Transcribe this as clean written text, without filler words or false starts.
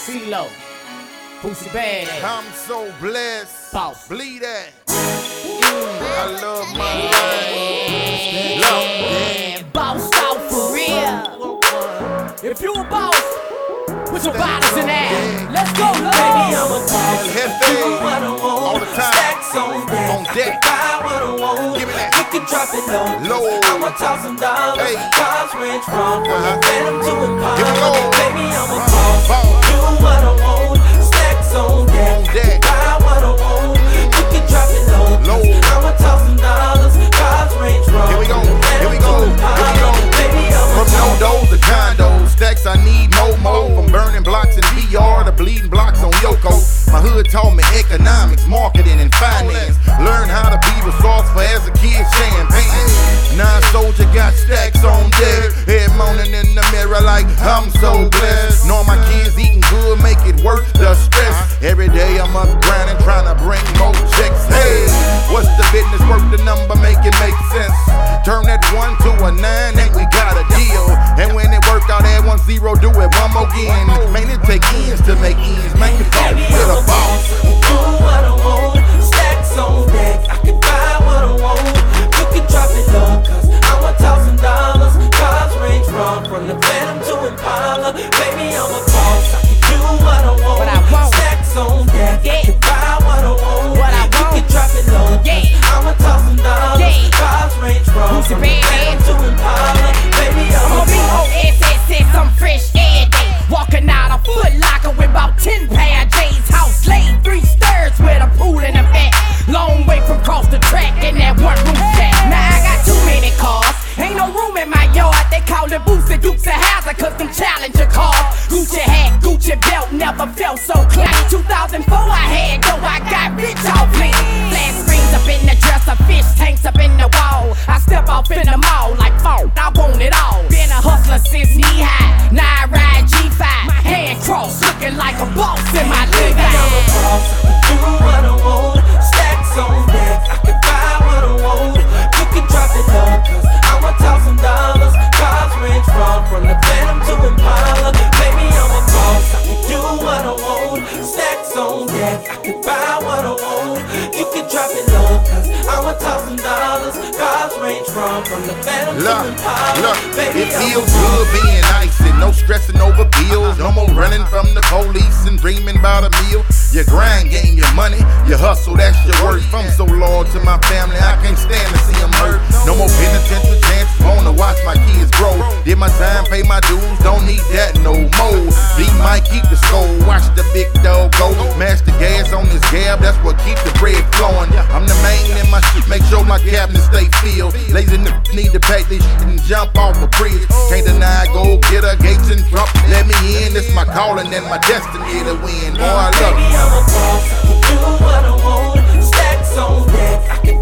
CeeLo, Boosie Badass. I'm so blessed. Boss. Bleed that. I love my life. Love. Boss out for real. If you a boss, put your bodies in there. Let's go, Lord. Baby, I'm a boss. Hefe. Do what I want. All the time. Stacks on deck. On deck. Buy what I want. Give me that. You can drop it low. Low. I'ma toss some dollars. Hey. Cars range from Phantom to Impala. Give it low. Baby, I'm a boss. Boss. Do what I want. Stacks on deck. On deck. Buy what I want. You can drop it low. I'ma toss some dollars. Cars range from Here we go. Here we go. Here we go. Baby, I'm a From no-dos to condos, stacks I need more. From burning blocks in DR to bleeding blocks on Yoko. My hood taught me economics, marketing, and finance. Learned how to be resourceful as a kid, champagne. Non-soldier got stacks on deck. Head moaning in the mirror like I'm so blessed. Know my kids eating good, make it worth the stress. Every day I'm up grinding, trying to bring more checks. Hey, what's the business? Work the number, make it make sense. Turn that 1 to a 9, and we got a deal. And when it work out, add 1 0, do it one more again. Man, it take ends to make ends. Man, you talk with a boss. Do what I want, stacks on deck. I can buy what I want. You can drop it low, cause I'm $1,000. Cars range from the Phantom to Impala. Baby, I'm a boss. I can do what I want. Stacks on deck. I can buy what I want. You can drop it low, cause I'm $1,000. Cars range from the Phantom to Impala. Baby, I'm a boss. B-O-S-S-S, I'm fresh every day. Walking out a Foot Locker with about 10 pair of J's. House laid 3 stairs with a pool in the back. Long way from cross the track in that one room shack. Now I got too many cars, ain't no room in my yard. They call it Boosie Dukes of Hazzard, cause them Challenger cars. Gucci hat, Gucci belt, never felt so clean. 2004 I had dough, I got rich off lean. Flat screens up in the dresser, fish tanks up in the wall. I step off in the mall like phone, I want it all. Been a hustler since knee high, now I ride G5. Hand crossed, looking like a boss in my Baby, I'm a boss. I can do what I want. Stacks on deck. I can buy what I want. You can drop it low, cause I'm $1,000. Cars range from the Phantom to Impala. Baby, I'm a boss. I can do what I want. Stacks on deck. I can buy what I want. You can drop it low, cause I'm $1,000. Cars range from the Phantom to Impala. Baby, It feels good being nice and no stressing over bills. No more running from the police and dreaming about a meal. Your grind gain your money, your hustle, that's your worth. I'm so loyal to my family, I can't stand to see them hurt. No more penitentiary chances, wanna watch my kids grow. Did my time, pay my dues, don't need that no more. B might keep the score, watch the big dog go. Mash the gas on this gab, that's what keep the bread flowing. I'm the main in my shit, make sure my cabinet stay filled. Lazy niggas need to pack this shit and jump off a bridge. Can't deny, go get her gates and drop. Let me in, it's my calling and my destiny to win. Boy, I love Baby, you. I'm a boss. I can do what I want. Stacks on deck. I can